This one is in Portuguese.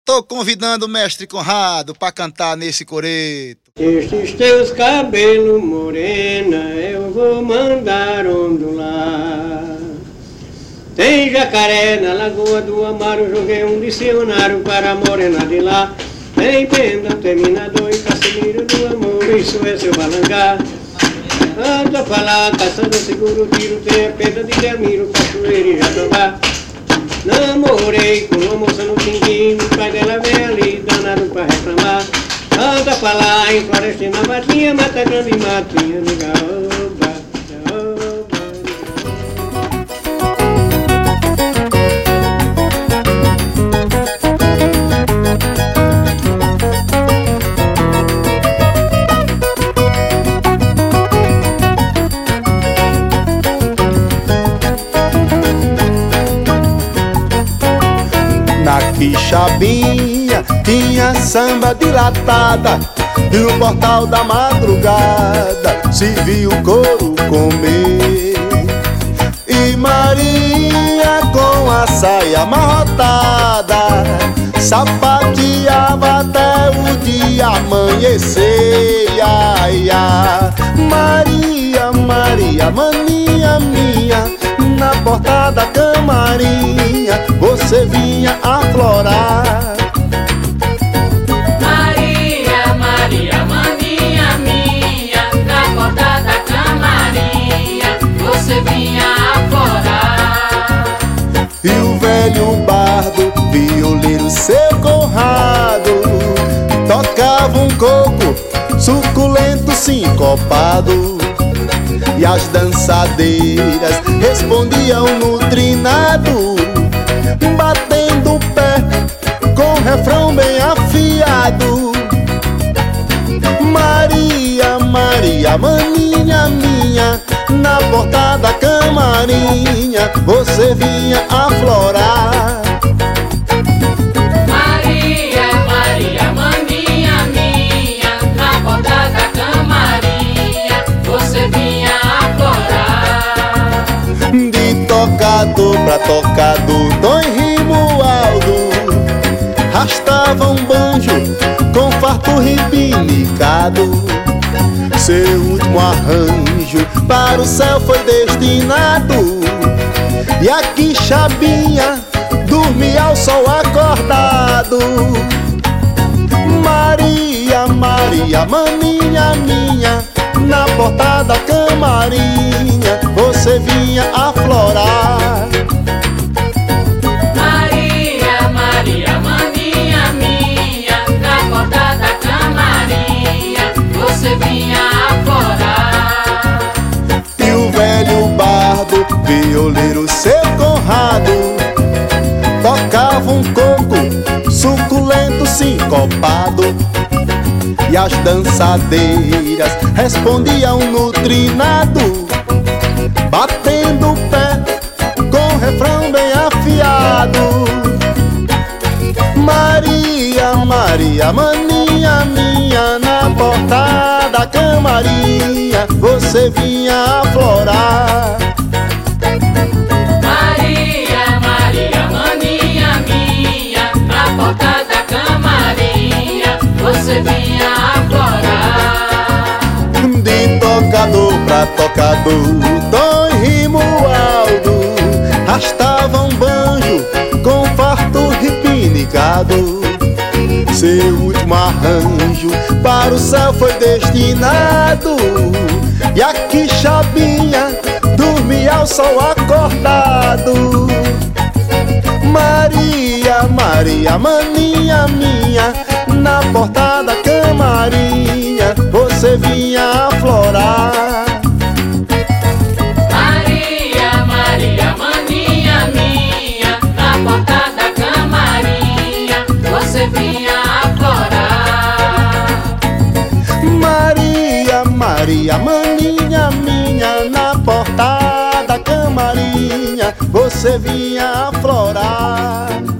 Tô convidando o mestre Conrado pra cantar nesse coreto. Estes teus cabelos morena eu vou mandar ondular. Tem jacaré na lagoa do Amaro, joguei um dicionário para a morena de lá. Tem penda, terminador e Casimiro do amor, isso é seu balangá. Anda pra lá, caçando seguro, tiro, tem a pedra de Delmiro, cachoeira e Jatobá. Namorei com uma moça no Quinquinho, o pai dela vem ali, danado pra reclamar. Anda pra lá, em Florestina, Matinha, Mata Grande, Matinha, de Gaoba, Gaoba. Na Quixabinha tinha samba dilatada, e no portal da madrugada se viu o couro comer. E Maria com a saia amarrotada sapateava até o dia amanhecer. Ai, ai. Maria, Maria, maninha minha, na porta da camarinha você vinha aflorar. Maria, Maria, maninha minha, na porta da camarinha você vinha aflorar. E o velho bardo, violeiro seu Conrado, tocava um coco suculento sincopado, e as dançadeiras respondiam no trinado, batendo o pé com o refrão bem afiado. Maria, Maria, maninha minha, na porta da camarinha você vinha aflorar. Maria, Maria, maninha minha, na porta da camarinha você vinha aflorar. De tocador pra tocador, Dom Rimualdo rastava um banjo com farto ribinicado. Seu último arranjo para o céu foi destinado, e a Quixabinha dormia ao sol acordado. Maria, Maria, maninha minha, na porta da camarinha você vinha aflorar. Maria, Maria, maninha minha, na porta da camarinha você vinha aflorar. E o velho bardo, violeiro seu Conrado, tocava um coco suculento sincopado, e as dançadeiras respondiam no trinado, batendo o pé com o refrão bem afiado. Maria, Maria, maninha minha, na porta da camarinha você vinha aflorar. Maria, Maria, maninha minha, na porta da camarinha você vinha aflorar. De tocador pra tocador, Dom Rimualdo rastava um banjo com farto ripinicado. Seu último arranjo para o céu foi destinado, e a Quixabinha dormia ao sol acordado. Maria, Maria, maninha minha, na porta da camarinha você vinha aflorar. Maria, Maria, maninha minha, na porta da camarinha você vinha aflorar. Maria, Maria, maninha minha, na porta da camarinha você vinha aflorar.